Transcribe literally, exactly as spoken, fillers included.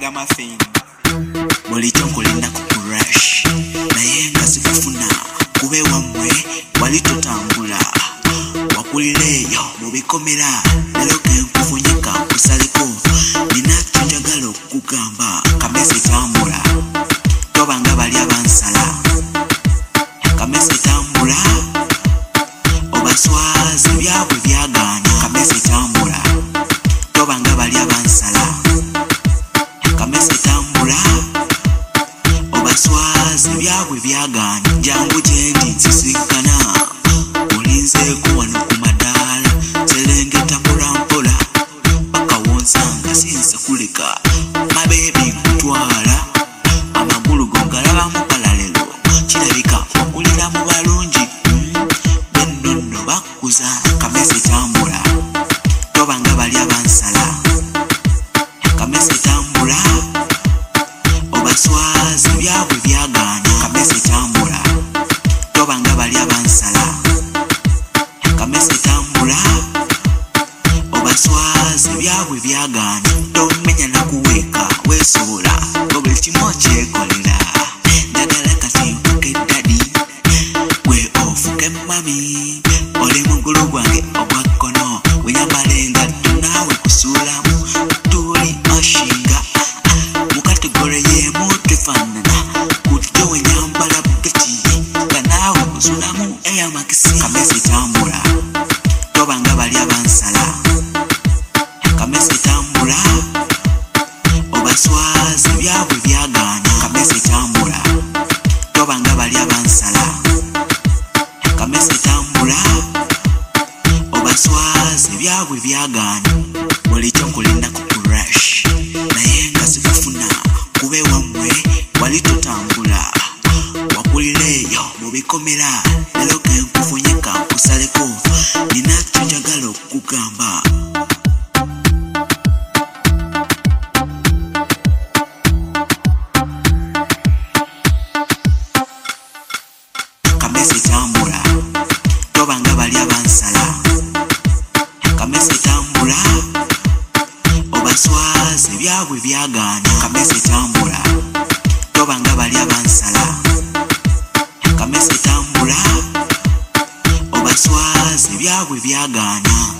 Ragamuffin bulijjo kulinda ku rush naye nga sikufuna kube wamwe wali tutambula wakulireyo mu bikomera lero ke nkufunyika nkusaleko nina kyenjagala okukugamba Kamese tambula tobanga bali abansala Kamese tambula obaswazi byabwe byagaana Kamese tambula tobanga bali abansala Kamese tambula obaswazi byabwe byagaana jangu gyendi nsisinkana olinzeeko wano ku madaala serengeta mpolampola paka wonsanga sinza kuleka mabebi nkutwala amagulu go ngalabamu kalalelo kirabika okulira mu balungi bennono bakkuza Kamese tambula tobanga bali abansala Kamese tambula obaswazi byabwe byagaana Kamese tambula tobanga bali abansala Kamese tambula obaswazi byabwe byagaana tomenya nakuweeka weesobola nga buli kimu okyekolera njagala kati nfuke dadi gwe ofuke mami oli mugulu gwange ogwa kkono wenyambala engatto naawe kusuulamu tuli oshinga mu kategore y'emu tefaanana kutyo wenyambala buketi nga naawe kusuulamu eyamakisi Kamese tambula tobanga bali abansala Kamese tambula obaswazi byabwe byagaana Kamese tambula tobanga bali abansala Kamese tambula obaswazi byabwe byagaana bulijjo kulinda ku rush naye nga sikufuna kube wamwe wali tutambula wakulireyo mu bikomera lero ke nkufunyika nkusaleko nina kyenjagala okukugamba Kamese tambula tobanga bali abansala Kamese tambula obaswazi byabwe byagaana Kamese tambula tobanga bali abansala Kamese tambula obaswazi byabwe byagaana